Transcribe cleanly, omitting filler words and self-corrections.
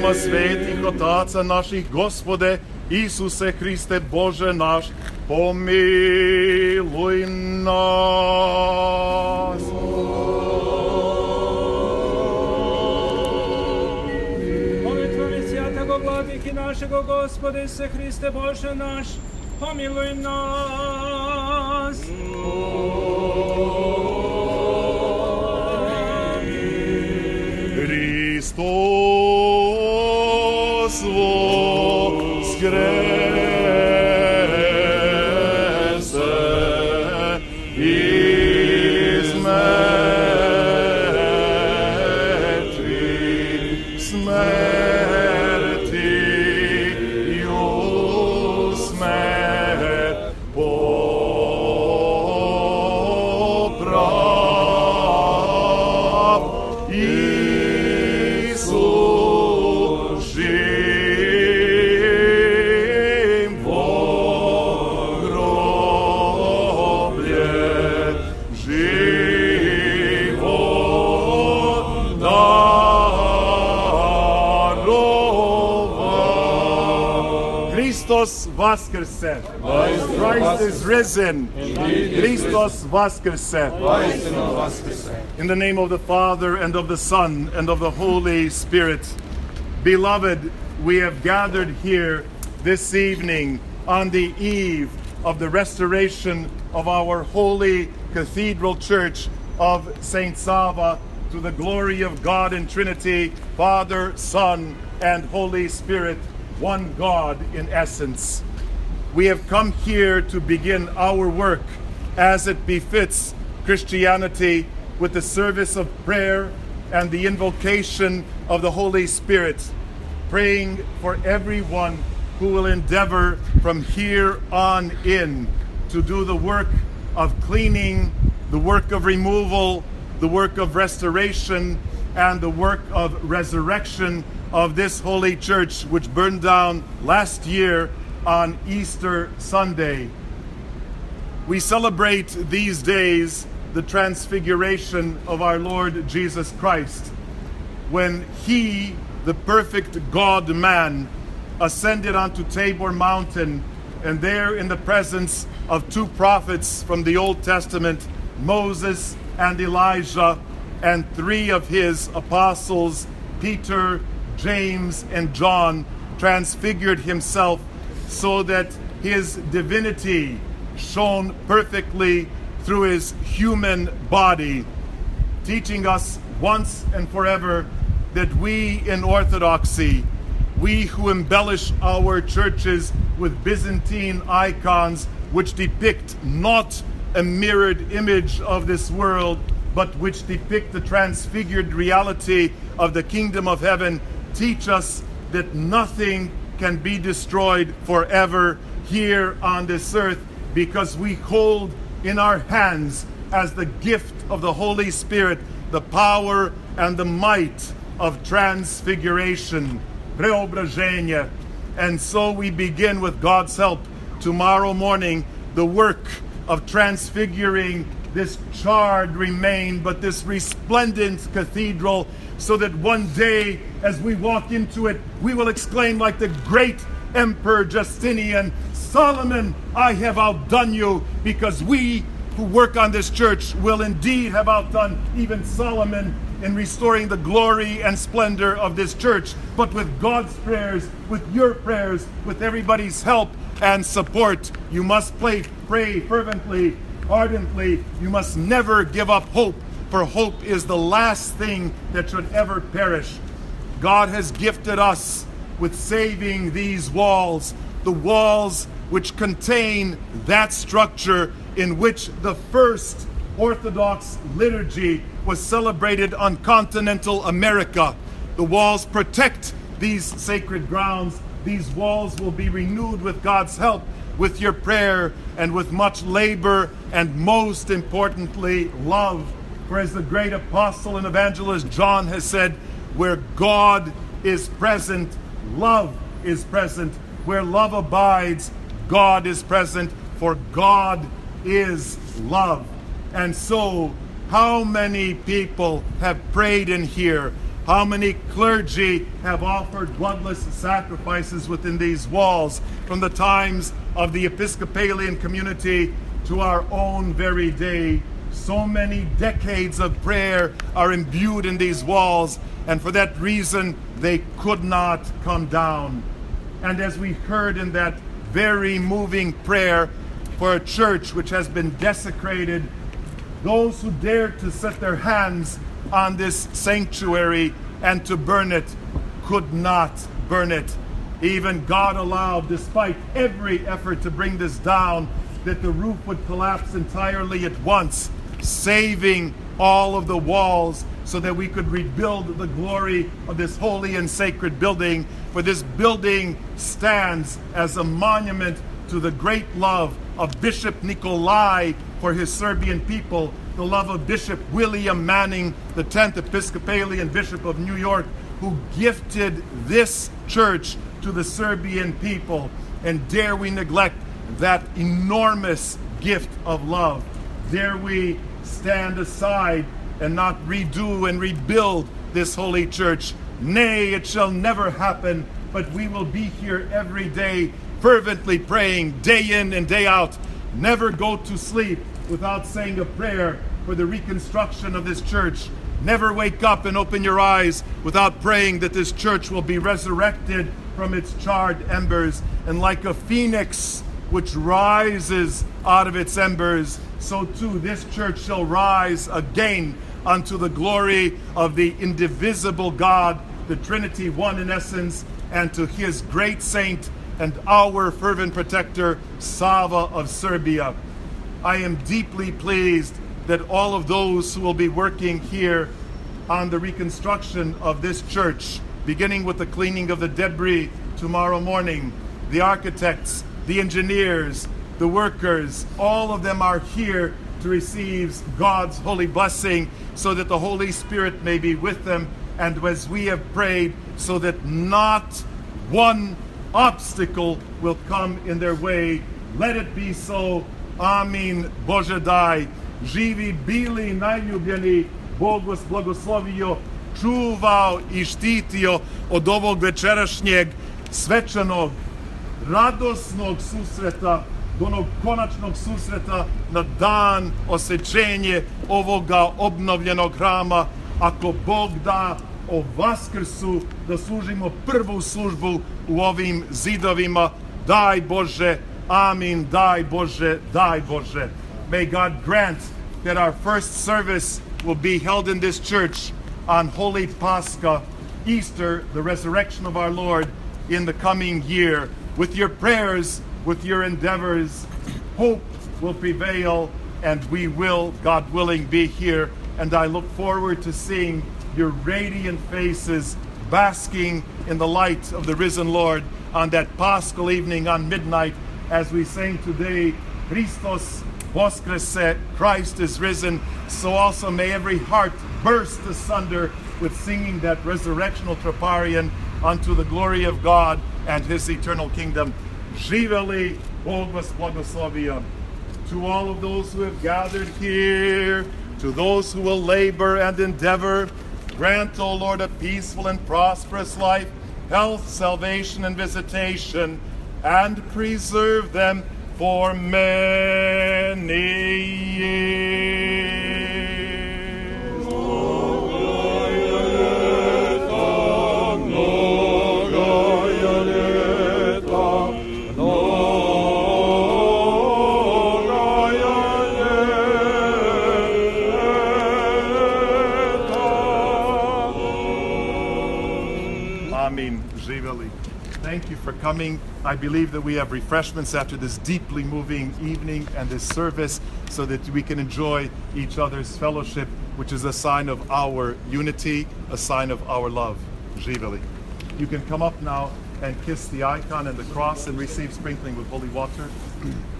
molimo svetih otaca naših, Gospode, Isuse Hriste, Bože naš, pomiluj nas. Molitvami svjatog vladiki našego, Gospode Isuse Hriste, Bože naš, pomiluj nas. Hristos voskrese iz mrtvih, smrti i u smrt poprav. Isus živim pogroblje, život darova. Hristos vaskrse. Christ is risen. Hristos vaskrse. In the name of the Father, and of the Son, and of the Holy Spirit. Beloved, we have gathered here this evening on the eve of the restoration of our holy cathedral church of St. Sava, to the glory of God in Trinity, Father, Son, and Holy Spirit, one God in essence. We have come here to begin our work as it befits Christianity, with the service of prayer and the invocation of the Holy Spirit, praying for everyone who will endeavor from here on in to do the work of cleaning, the work of removal, the work of restoration, and the work of resurrection of this holy church, which burned down last year on Easter Sunday. We celebrate these days the transfiguration of our Lord Jesus Christ, when he, the perfect God-man, ascended onto Tabor Mountain, and there in the presence of two prophets from the Old Testament, Moses and Elijah, and three of his apostles, Peter, James, and John, transfigured himself so that his divinity shone perfectly through his human body, teaching us once and forever that we in Orthodoxy, we who embellish our churches with Byzantine icons which depict not a mirrored image of this world, but which depict the transfigured reality of the kingdom of heaven, teach us that nothing can be destroyed forever here on this earth, because we hold in our hands as the gift of the Holy Spirit the power and the might of transfiguration, preobrażenie. And so we begin with God's help tomorrow morning the work of transfiguring this charred remain, but this resplendent cathedral, so that one day as we walk into it, we will exclaim like the great Emperor Justinian, Solomon, I have outdone you, because we who work on this church will indeed have outdone even Solomon in restoring the glory and splendor of this church. But with God's prayers, with your prayers, with everybody's help and support, you must pray fervently, ardently. You must never give up hope, for hope is the last thing that should ever perish. God has gifted us with saving these walls, the walls which contain that structure in which the first Orthodox liturgy was celebrated on continental America. The walls protect these sacred grounds. These walls will be renewed with God's help, with your prayer, and with much labor, and most importantly, love. For as the great apostle and evangelist John has said, where God is present, love is present. Where love abides, God is present, for God is love. And so, how many people have prayed in here? How many clergy have offered bloodless sacrifices within these walls from the times of the Episcopalian community to our own very day? So many decades of prayer are imbued in these walls, and for that reason they could not come down. And as we heard in that very moving prayer for a church which has been desecrated, those who dared to set their hands on this sanctuary and to burn it could not burn it. Even God allowed, despite every effort to bring this down, that the roof would collapse entirely at once, saving all of the walls so that we could rebuild the glory of this holy and sacred building. For this building stands as a monument to the great love of Bishop Nikolai for his Serbian people, the love of Bishop William Manning, the 10th Episcopalian Bishop of New York, who gifted this church to the Serbian people. And dare we neglect that enormous gift of love? Dare we stand aside and not redo and rebuild this holy church? Nay, it shall never happen, but we will be here every day, fervently praying, day in and day out. Never go to sleep without saying a prayer for the reconstruction of this church. Never wake up and open your eyes without praying that this church will be resurrected from its charred embers. And like a phoenix which rises out of its embers, so too this church shall rise again unto the glory of the indivisible God, the Trinity, one in essence, and to his great saint and our fervent protector, Sava of Serbia. I am deeply pleased that all of those who will be working here on the reconstruction of this church, beginning with the cleaning of the debris tomorrow morning, the architects, the engineers, the workers, all of them are here to receive God's holy blessing so that the Holy Spirit may be with them, and as we have prayed, so that not one obstacle will come in their way. Let it be so. Amin. Bože daj. Živi bili najljubljeni, Bog vas blagoslovio, čuvao i štitio od ovog večerašnjeg svečanog, radosnog susreta, do onog konačnog susreta na dan osvećenje ovoga obnovljenog hrama. Ako Bog da, o Vaskrsu da služimo prvu službu u ovim zidovima. Daj Bože, amin, daj Bože, daj Bože. May God grant that our first service will be held in this church on Holy Pascha, Easter, the resurrection of our Lord, in the coming year. With your prayers, with your endeavors, hope will prevail, and we will, God willing, be here. And I look forward to seeing your radiant faces basking in the light of the risen Lord on that Paschal evening on midnight, as we sing today, Christos Voskrese, Christ is risen. So also may every heart burst asunder with singing that resurrectional troparion unto the glory of God and his eternal kingdom. Živeli, Bog vas blagoslovio. To all of those who have gathered here, to those who will labor and endeavor, grant, O Lord, a peaceful and prosperous life, health, salvation, and visitation, and preserve them for many years. Amen. Živeli. Thank you for coming. I believe that we have refreshments after this deeply moving evening and this service so that we can enjoy each other's fellowship, which is a sign of our unity, a sign of our love. Živeli. You can come up now and kiss the icon and the cross and receive sprinkling with holy water.